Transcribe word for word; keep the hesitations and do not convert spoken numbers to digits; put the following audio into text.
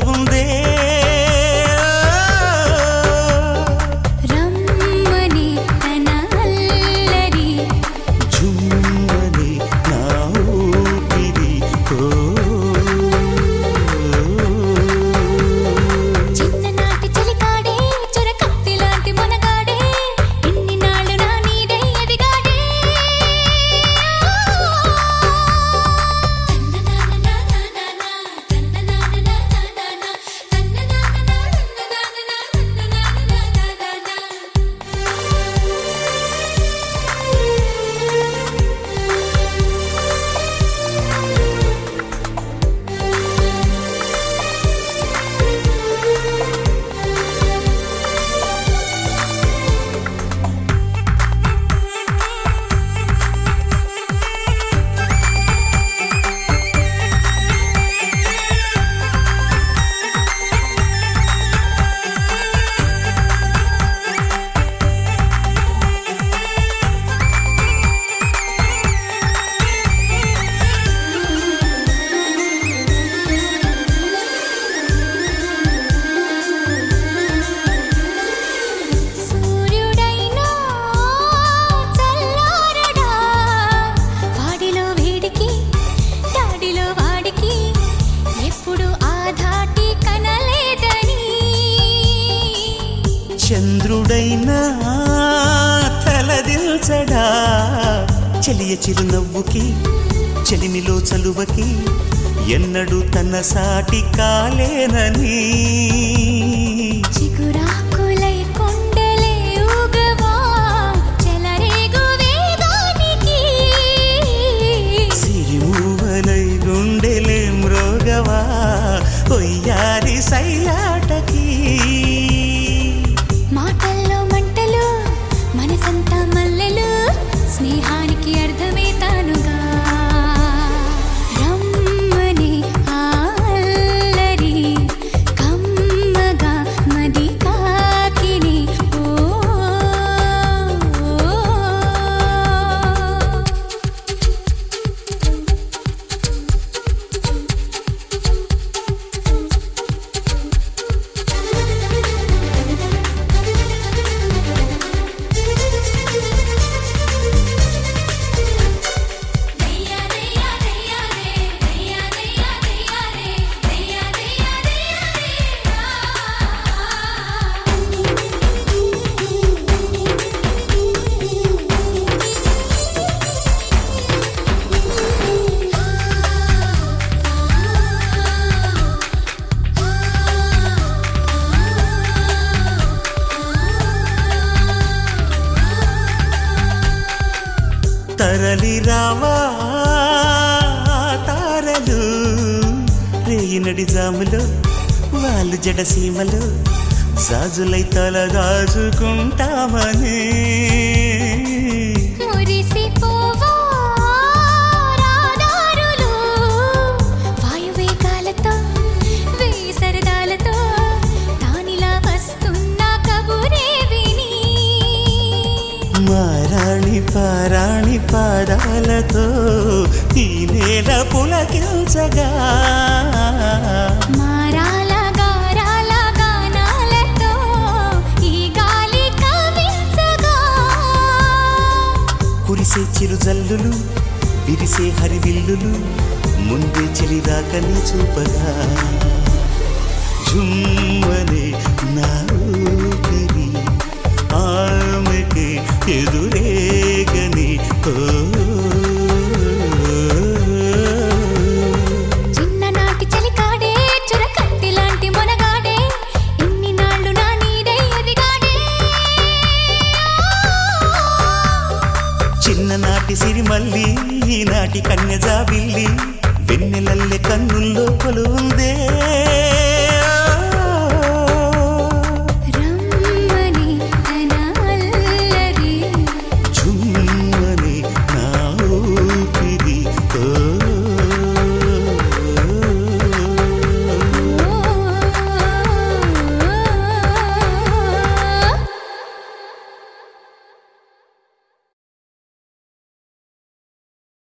కొలువుందే రమ్మని తన అల్లరి జుమ్మని నా ఊపిరి చిన్ననాటి చలికాడే చొరకత్తి లాంటి మొనగాడే ఎన్ని నాళ్ళు నా నీడై ఎదిగాడే సూర్యుడైనా చల్లారడా వాడిలో వేడికి దాడిలో వాడికి ఎప్పుడు ఆ ధాటి కనలేదని చంద్రుడైనా తలదిల్చడా చెలియ చిరునవ్వుకి చెలిమిలో చలువకి ఎన్నడూ తన సాటి కాలేనని చిగురాకులై కొండలే ఊగవా చెలరేగు వేగానికి సిరిమూవలై గుండెలే మ్రోగవా ఒయ్యారి సయ్యాటకి మాటల్లో మంటలు మనసంతా మల్లెలు స్నేహానికి అర్థమే తానుగా రమ్మని ఆ అల్లరి కమ్మగా మది కాకిని ఓ తరలి రావా తారలు రేయినడి జాములో వాళ్ళు జడసీమలో జాజులై తల దాచుకుంటామని మురిసిపోవా రాదారులు వాయువేగాలతో వేయి సరదాలతో తానిలా వస్తున్న కబురే విని మారాణి పారాణి పాదాలతో ఈ నేల పులకించగా మారాల గారాల గానాలతో ఈ గాలి కవించగా కురిసే చిరుజల్లులు విరిసే హరివిల్లులు ముందే చెలిదాకని చూపగా జుమ్మనే నా ఊపిరి ఆమెకి ఎదురేగని చిన్ననాటి చలికాడే చురకత్తి లాంటి మొనగాడే ఇన్ని నాళ్ళు నా నీడై ఎదిగాడే చిన్ననాటి సిరిమల్లి ఈనాటి కన్యజాబిల్లి వెన్నెలల్లె కన్నుల్లో కొలువుందే